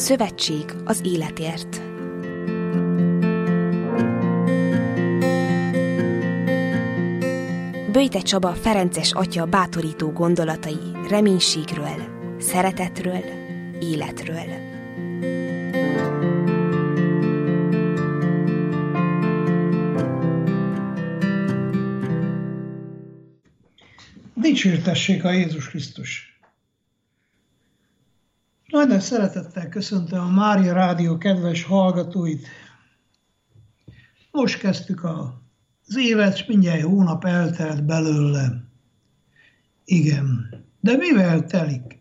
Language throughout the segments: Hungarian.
Szövetség az életért. Böjte Csaba ferences atya bátorító gondolatai reménységről, szeretetről, életről. Dicsértessék a Jézus Krisztus! Nagy szeretettel köszöntöm a Mária Rádió kedves hallgatóit. Most kezdtük az évet, és mindjárt hónap eltelt belőle. Igen, de mivel telik?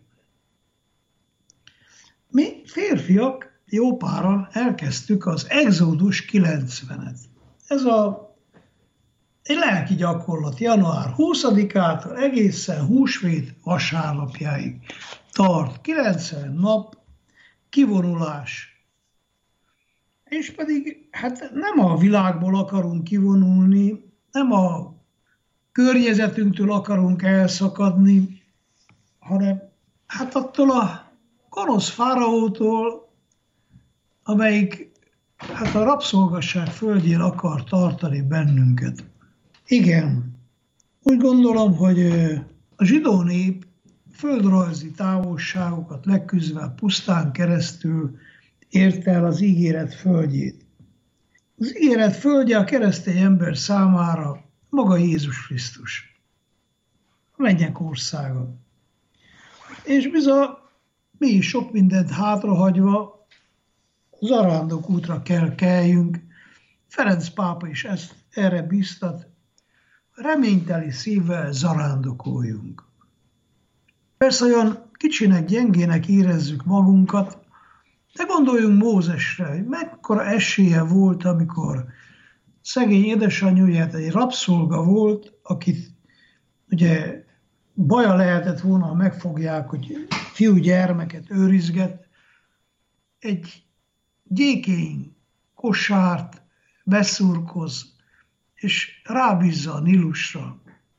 Mi férfiak jó páran elkezdtük az Exodus 90-et. Ez egy lelki gyakorlat január 20-ától egészen húsvét vasárnapjáig tart. 90 nap kivonulás. És pedig nem a világból akarunk kivonulni, nem a környezetünktől akarunk elszakadni, hanem attól a gonosz fáraótól, amelyik a rabszolgasság földjén akar tartani bennünket. Igen, úgy gondolom, hogy a zsidó nép földrajzi távolságokat leküzdve pusztán keresztül ért el az ígéret földjét. Az ígéret földje a keresztény ember számára maga Jézus Krisztus, a mennyek országa. És bizony mi is sok mindent hátrahagyva zarándok útra kell kelljünk. Ferenc pápa is erre biztat, reményteli szívvel zarándokoljunk. Persze olyan kicsinek, gyengének érezzük magunkat, de gondoljunk Mózesre, hogy mekkora esélye volt, amikor szegény édesanyját egy rabszolga volt, akit ugye baja lehetett volna, ha megfogják, hogy fiúgyermeket őrizget, egy gyékény kosárt beszurkoz, és rábízza a Nílusra.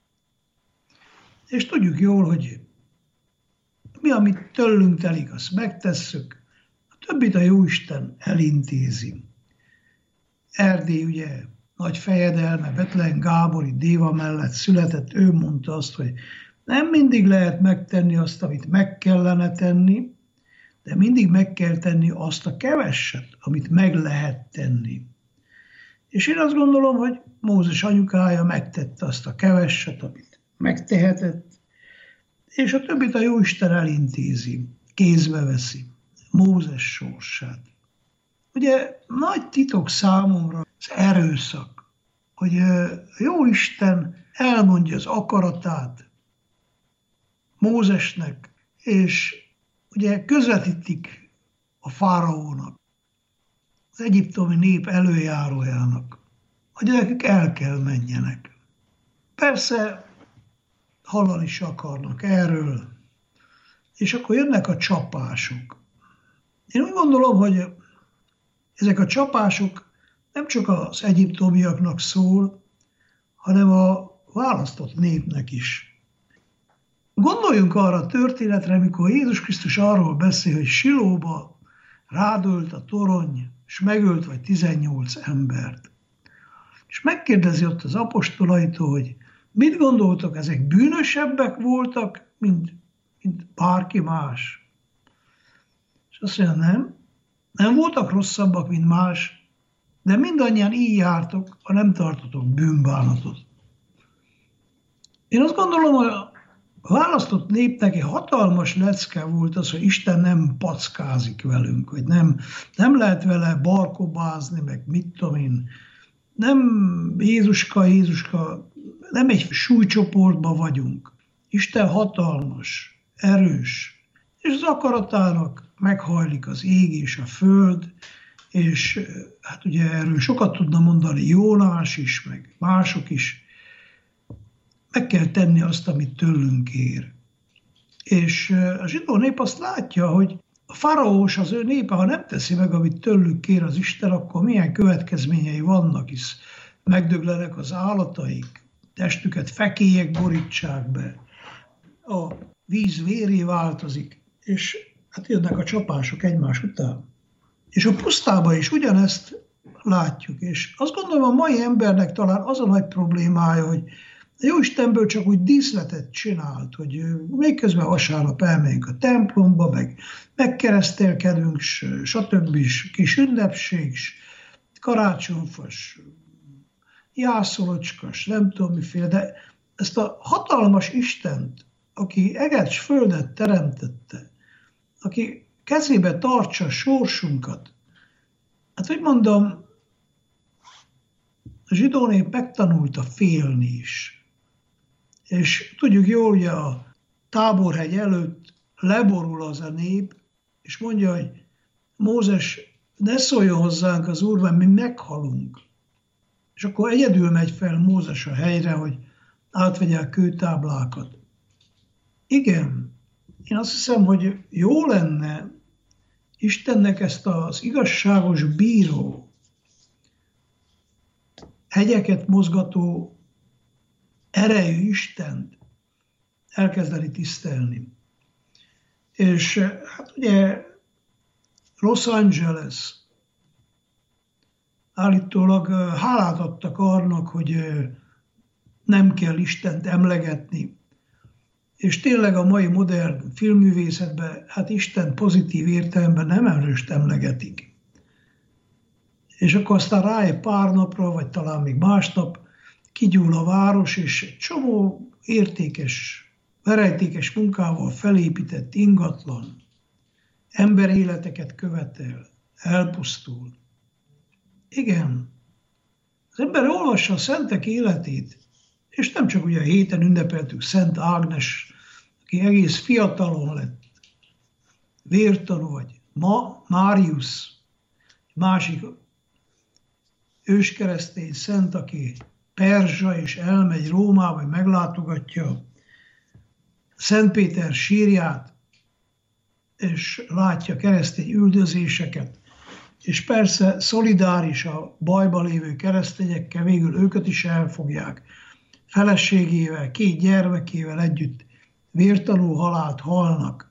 És tudjuk jól, hogy mi, amit tőlünk telik, azt megtesszük, a többit a Jóisten elintézi. Erdély ugye nagy fejedelme, Bethlen Gábor itt Déva mellett született, ő mondta azt, hogy nem mindig lehet megtenni azt, amit meg kellene tenni, de mindig meg kell tenni azt a keveset, amit meg lehet tenni. És én azt gondolom, hogy Mózes anyukája megtette azt a keveset, amit megtehetett, és a többit a Jóisten elintézi, kézbe veszi Mózes sorsát. Ugye nagy titok számomra az erőszak, hogy a Jóisten elmondja az akaratát Mózesnek, és ugye közvetítik a fáraónak, az egyiptomi nép előjárójának, hogy nekik el kell menjenek. Persze hallani is akarnak erről, és akkor jönnek a csapások. Én úgy gondolom, hogy ezek a csapások nem csak az egyiptomiaknak szól, hanem a választott népnek is. Gondoljunk arra a történetre, amikor Jézus Krisztus arról beszél, hogy Silóba rádölt a torony, és megölt vagy 18 embert. És megkérdezi ott az apostolaitól, hogy mit gondoltok, ezek bűnösebbek voltak, mint bárki más? És azt mondja, nem voltak rosszabbak, mint más, de mindannyian így jártok, ha nem tartotok bűnbánatot. Én azt gondolom, hogy a választott népnek egy hatalmas lecke volt az, hogy Isten nem packázik velünk, hogy nem lehet vele barkobázni, meg mit tudom én. Nem Jézuska, nem egy súlycsoportban vagyunk. Isten hatalmas, erős, és az akaratának meghajlik az ég és a föld, és ugye erről sokat tudna mondani Jónás is, meg mások is. Meg kell tenni azt, amit tőlünk kér. És a zsidó nép azt látja, hogy a faraós, az ő népe, ha nem teszi meg, amit tőlük kér az Isten, akkor milyen következményei vannak, hisz megdöglenek az állataik, testüket fekélyek borítsák be, a víz véré változik, és hát jönnek a csapások egymás után. És a pusztában is ugyanezt látjuk. És azt gondolom, a mai embernek talán az a nagy problémája, hogy a Jóistenből csak úgy díszletet csinált, hogy még közben vasárnap elmegyünk a templomba, meg megkeresztelkedünk, stb. Kis ünnepség, karácsonyfas, jászolocskas, nem tudom miféle, de ezt a hatalmas Istent, aki eget s földet teremtette, aki kezébe tartsa sorsunkat, hát hogy mondom, a zsidó nép megtanulta félni is. És tudjuk jól, hogy a Táborhegy előtt leborul az a nép, és mondja, hogy Mózes, ne szóljon hozzánk az Úr, mert mi meghalunk. És akkor egyedül megy fel Mózes a helyre, hogy átvegye a kőtáblákat. Igen, én azt hiszem, hogy jó lenne Istennek ezt az igazságos bíró, hegyeket mozgató erejű Istent elkezdeni tisztelni. És hát ugye Los Angeles állítólag hálát adtak annak, hogy nem kell Istent emlegetni. És tényleg a mai modern filmművészetben hát Isten pozitív értelemben nem erőst emlegetik. És akkor aztán rá egy pár napra, vagy talán még másnap kigyúl a város, és egy csomó értékes, verejtékes munkával felépített ingatlan emberéleteket követel, elpusztul. Igen, az ember olvassa a szentek életét, és nem csak ugye a héten ünnepeltük Szent Ágnes, aki egész fiatalon lett vértanú, vagy Máriusz, másik őskeresztény szent, aki perzsa, és elmegy Rómába, vagy meglátogatja Szent Péter sírját, és látja keresztény üldözéseket, és persze szolidáris a bajba lévő keresztényekkel, végül őket is elfogják. Feleségével, 2 gyermekével együtt vértanú halált halnak.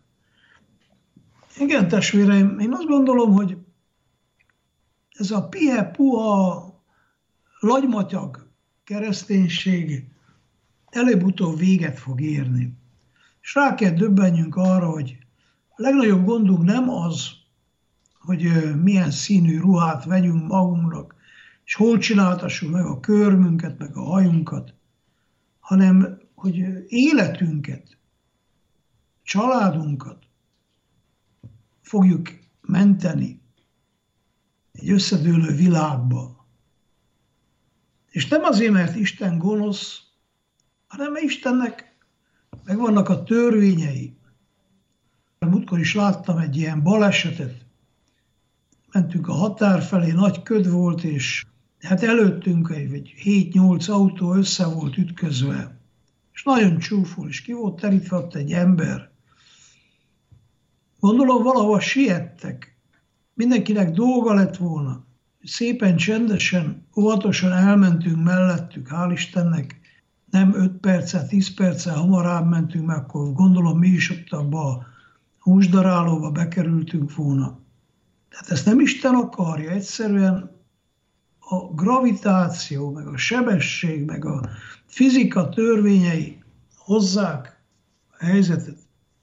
Igen, testvéreim, én azt gondolom, hogy ez a pihe-puha, lagymatyag kereszténység előbb-utóbb véget fog érni. És rá kell döbbenjünk arra, hogy a legnagyobb gondunk nem az, hogy milyen színű ruhát vegyünk magunknak, és hol csináltassuk meg a körmünket, meg a hajunkat, hanem hogy életünket, családunkat fogjuk menteni egy összedőlő világba. És nem azért, mert Isten gonosz, hanem mert Istennek megvannak a törvényei. Múltkor is láttam egy ilyen balesetet. Mentünk a határ felé, nagy köd volt, és hát előttünk egy 7-8 autó össze volt ütközve. És nagyon csúful, és ki volt terítve ott egy ember. Gondolom valahol siettek. Mindenkinek dolga lett volna. Szépen, csendesen, óvatosan elmentünk mellettük, hál' Istennek. Nem 5 perccel, 10 perccel hamarabb mentünk, mert akkor gondolom mi is ott abba a húsdarálóba bekerültünk volna. Tehát ezt nem Isten akarja, egyszerűen a gravitáció, meg a sebesség, meg a fizika törvényei hozzák a helyzetet.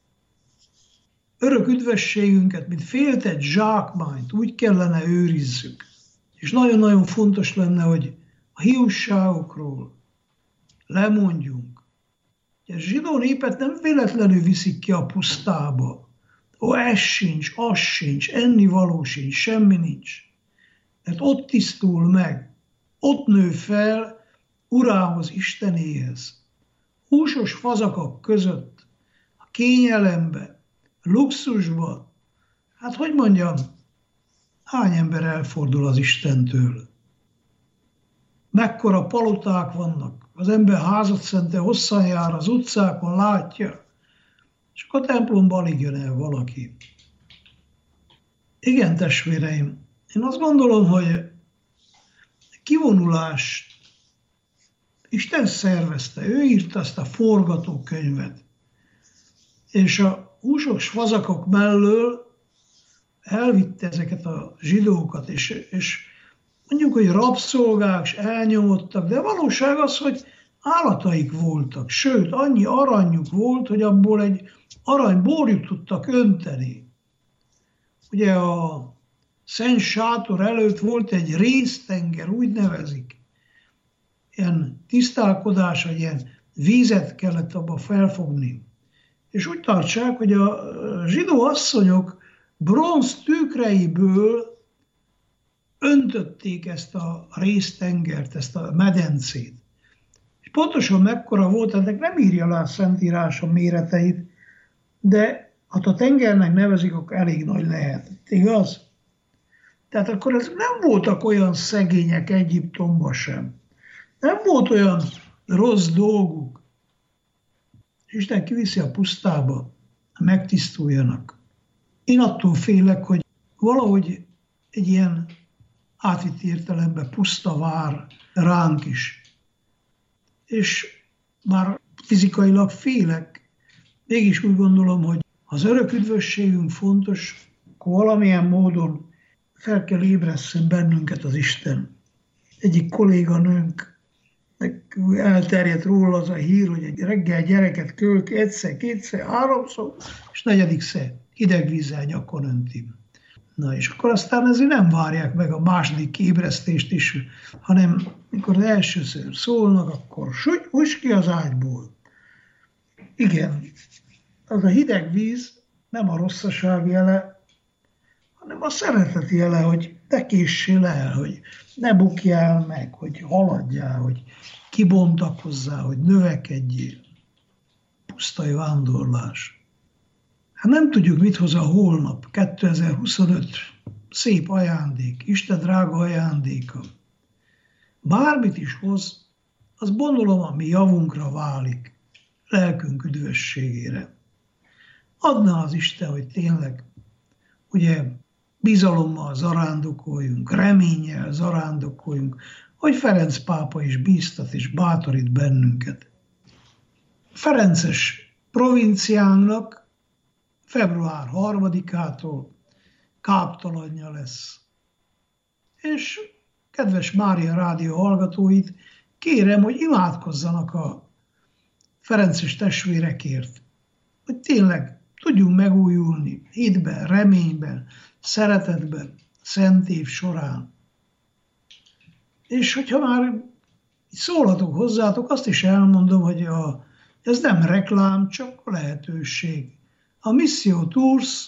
Örök üdvességünket, mint féltett zsákmányt úgy kellene őrizzük. És nagyon-nagyon fontos lenne, hogy a hiúságokról lemondjunk. A zsidó népet nem véletlenül viszik ki a pusztába. Ó, ez sincs, az sincs, ennivaló sincs, semmi nincs. Mert ott tisztul meg, ott nő fel Urához, Istenéhez. Húsos fazakak között, a kényelembe, a luxusba, hát hogy mondjam, hány ember elfordul az Istentől? Mekkora paloták vannak, az ember házat szente hosszan jár az utcákon, látja, és akkor a templomba alig jön el valaki. Igen, testvéreim, én azt gondolom, hogy kivonulást Isten szervezte, ő írta ezt a forgatókönyvet. És a húsos fazakok mellől elvitte ezeket a zsidókat, és mondjuk, hogy rabszolgák, és elnyomottak, de valóság az, hogy állataik voltak, sőt, annyi aranyjuk volt, hogy abból egy aranyborjút tudtak önteni. Ugye a Szent Sátor előtt volt egy résztenger, úgy nevezik. Ilyen tisztálkodás, vagy ilyen vízet kellett abba felfogni. És úgy tartsák, hogy a zsidó asszonyok bronz tükreiből öntötték ezt a résztengert, ezt a medencét. És pontosan mekkora volt, ennek nem írja le a Szentírás a méreteit, de hát a tengernek nevezik, akkor elég nagy lehetett, igaz? Tehát akkor ezek nem voltak olyan szegények Egyiptomban sem. Nem volt olyan rossz dolguk. Isten kiviszi a pusztába, megtisztuljanak. Én attól félek, hogy valahogy egy ilyen átvitt értelemben puszta vár ránk is. És már fizikailag félek, mégis úgy gondolom, hogy az örök üdvösségünk fontos, akkor valamilyen módon fel kell ébresszen bennünket az Isten. Egyik kolléganőnk, elterjedt róla az a hír, hogy egy reggel gyereket kölk egyszer, kétszer, háromszor, és negyedikszer hideg vízzel nyakon önti. Na és akkor aztán ezért nem várják meg a második ébresztést is, hanem mikor az elsőször szólnak, akkor hús ki az ágyból. Igen, az a hideg víz nem a rosszaság jele, hanem a szeretet jele, hogy ne késsél el, hogy ne bukjál meg, hogy haladjál, hogy kibontakozzál, hogy növekedjél. Pusztai vándorlás. Hát nem tudjuk, mit hoz a holnap, 2025. Szép ajándék, Isten drága ajándéka. Bármit is hoz, az gondolom a mi javunkra válik, lelkünk üdvösségére. Adná az Isten, hogy tényleg, ugye, bizalommal zarándokoljunk, reménnyel zarándokoljunk, hogy Ferenc pápa is bíztat és bátorít bennünket. Ferences provinciánknak február 3-ától káptalanja lesz. És kedves Mária Rádió hallgatóit kérem, hogy imádkozzanak a ferences testvérekért, hogy tényleg tudjunk megújulni hitben, reményben, szeretetben, szent év során. És hogyha már szólhatok hozzátok, azt is elmondom, hogy ez nem reklám, csak lehetőség. A Missio Tours,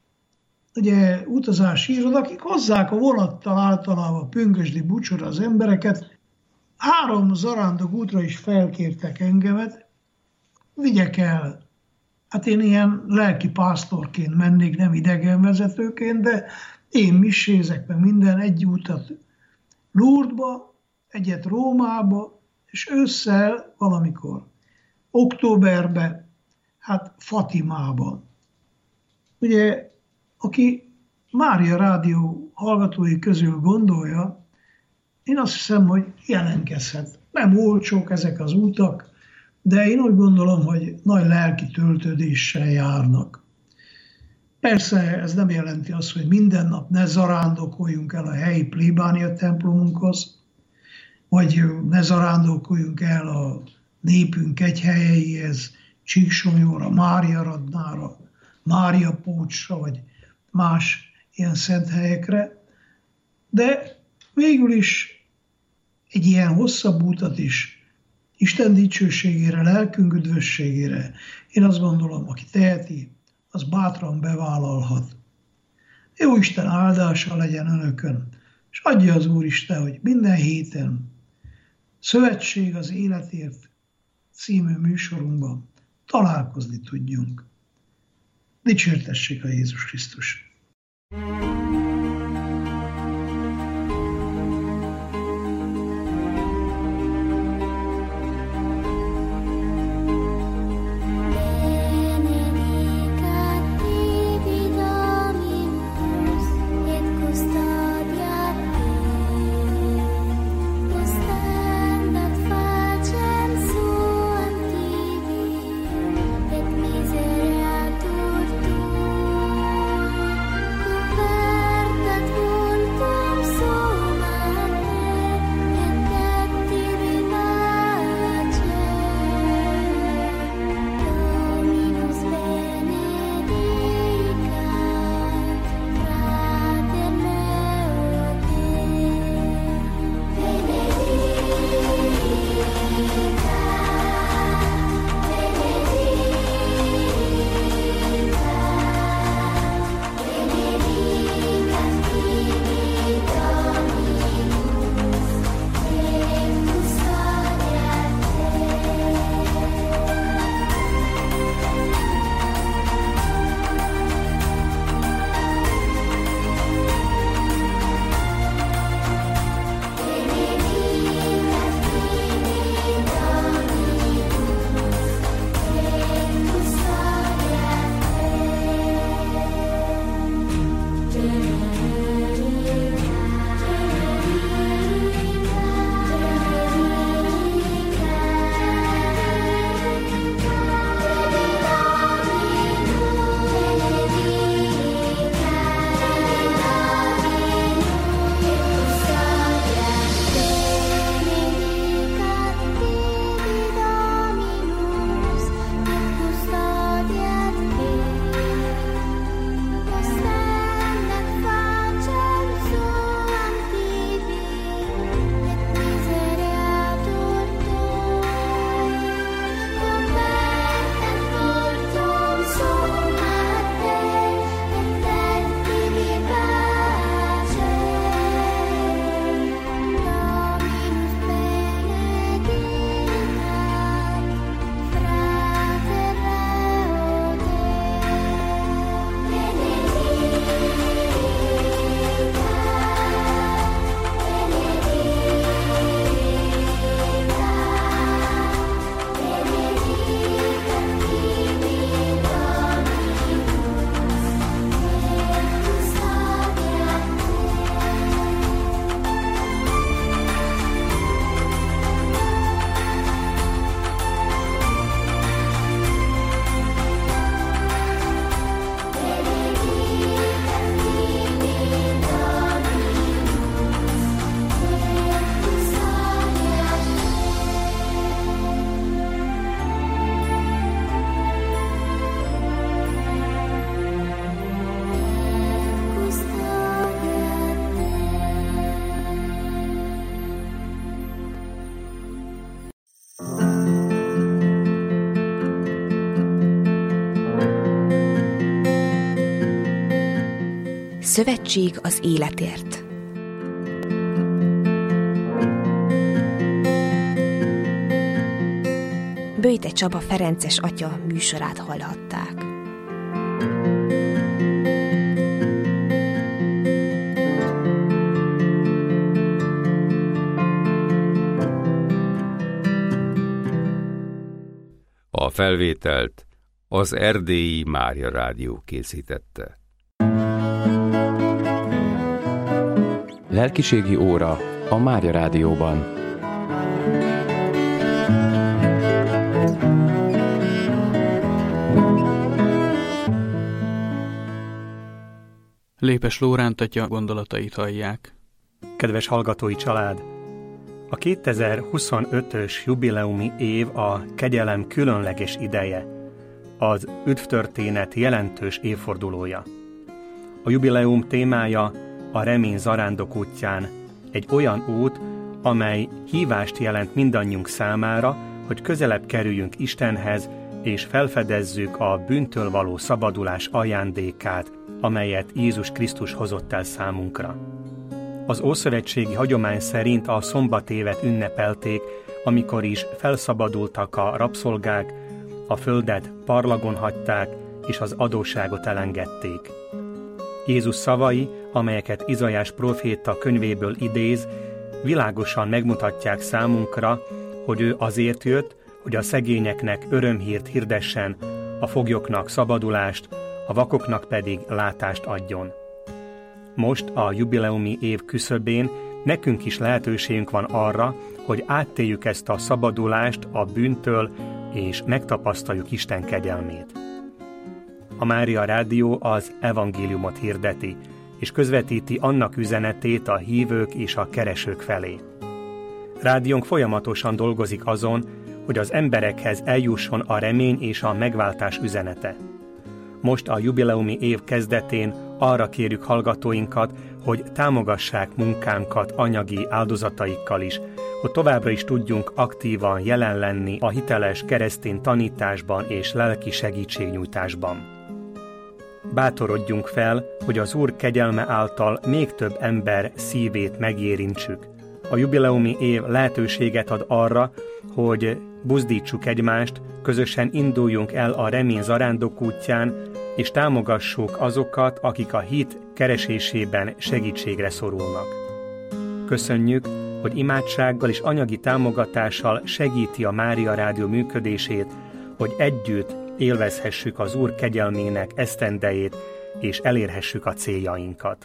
ugye utazási iroda, akik hozzák a vonattal általában pünkösdi bucsora az embereket, 3 zarándok útra is felkértek engemet, vigyek el. Hát én ilyen lelki pásztorként mennék, nem idegenvezetőként, de én misézek meg minden, egy utat Lourdesba, egyet Rómába, és ősszel valamikor októberben, hát Fatimába. Ugye, aki Mária Rádió hallgatói közül gondolja, én azt hiszem, hogy jelentkezhet. Nem olcsók ezek az utak, de én úgy gondolom, hogy nagy lelki töltődéssel járnak. Persze ez nem jelenti azt, hogy minden nap ne zarándokoljunk el a helyi plébánia templomunkhoz, vagy ne zarándokoljunk el a népünk egy helyeihez, Csíksomlyóra, Mária Radnára, Mária Pócsra, vagy más ilyen szent helyekre, de végül is egy ilyen hosszabb útat is Isten dicsőségére, lelkünk üdvösségére, én azt gondolom, aki teheti, az bátran bevállalhat. Jó Isten áldása legyen önökön, és adja az Úristen, hogy minden héten Szövetség az életért című műsorunkban találkozni tudjunk. Dicsértessék a Jézus Krisztus! Misereatur Szövetség az életért. Böjte Csaba ferences atya műsorát hallhatták. A felvételt az Erdélyi Mária Rádió készítette. Lelkiségi óra a Mária Rádióban. Lépes Lóránt atya gondolatait hallják. Kedves hallgatói család! A 2025-ös jubileumi év a kegyelem különleges ideje, az üdvtörténet jelentős évfordulója. A jubileum témája a remény zarándok útján, egy olyan út, amely hívást jelent mindannyiunk számára, hogy közelebb kerüljünk Istenhez, és felfedezzük a bűntől való szabadulás ajándékát, amelyet Jézus Krisztus hozott el számunkra. Az ószövetségi hagyomány szerint a szombatévet ünnepelték, amikor is felszabadultak a rabszolgák, a földet parlagon hagyták, és az adósságot elengedték. Jézus szavai, amelyeket Izaiás próféta könyvéből idéz, világosan megmutatják számunkra, hogy ő azért jött, hogy a szegényeknek örömhírt hirdessen, a foglyoknak szabadulást, a vakoknak pedig látást adjon. Most a jubileumi év küszöbén nekünk is lehetőségünk van arra, hogy áttéljük ezt a szabadulást a bűntől, és megtapasztaljuk Isten kegyelmét. A Mária Rádió az evangéliumot hirdeti, és közvetíti annak üzenetét a hívők és a keresők felé. Rádiónk folyamatosan dolgozik azon, hogy az emberekhez eljusson a remény és a megváltás üzenete. Most a jubileumi év kezdetén arra kérjük hallgatóinkat, hogy támogassák munkánkat anyagi áldozataikkal is, hogy továbbra is tudjunk aktívan jelen lenni a hiteles keresztény tanításban és lelki segítségnyújtásban. Bátorodjunk fel, hogy az Úr kegyelme által még több ember szívét megérintsük. A jubileumi év lehetőséget ad arra, hogy buzdítsuk egymást, közösen induljunk el a remény zarándok útján, és támogassuk azokat, akik a hit keresésében segítségre szorulnak. Köszönjük, hogy imádsággal és anyagi támogatással segíti a Mária Rádió működését, hogy együtt élvezhessük az Úr kegyelmének esztendejét, és elérhessük a céljainkat.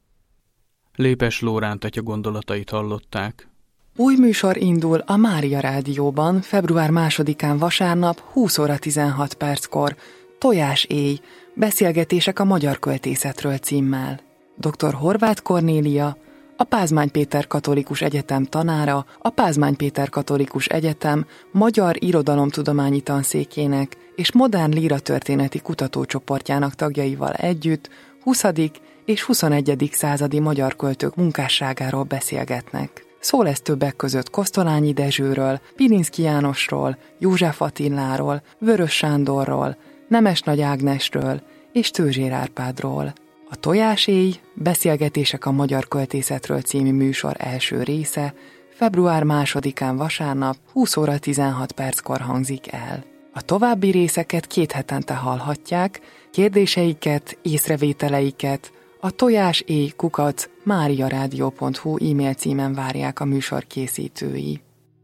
Lépes Lóránt atya gondolatait hallották. Új műsor indul a Mária Rádióban február 2-án vasárnap 20 óra 16 perckor, Tojás éj, beszélgetések a magyar költészetről címmel. Dr. Horváth Kornélia, a Pázmány Péter Katolikus Egyetem tanára, a Pázmány Péter Katolikus Egyetem Magyar Irodalomtudományi Tanszékének és Modern Líratörténeti Kutatócsoportjának tagjaival együtt 20. és 21. századi magyar költők munkásságáról beszélgetnek. Szó lesz többek között Kosztolányi Dezsőről, Pilinszky Jánosról, József Attiláról, Vörös Sándorról, Nemes Nagy Ágnesről és Tőzsér Árpádról. A Tojás éj, beszélgetések a magyar költészetről című műsor első része február 2-án vasárnap 20 óra 16 perckor hangzik el. A további részeket 2 hetente hallhatják, kérdéseiket, észrevételeiket a tojáséj@mariaradio.hu e-mail címen várják a műsor készítői.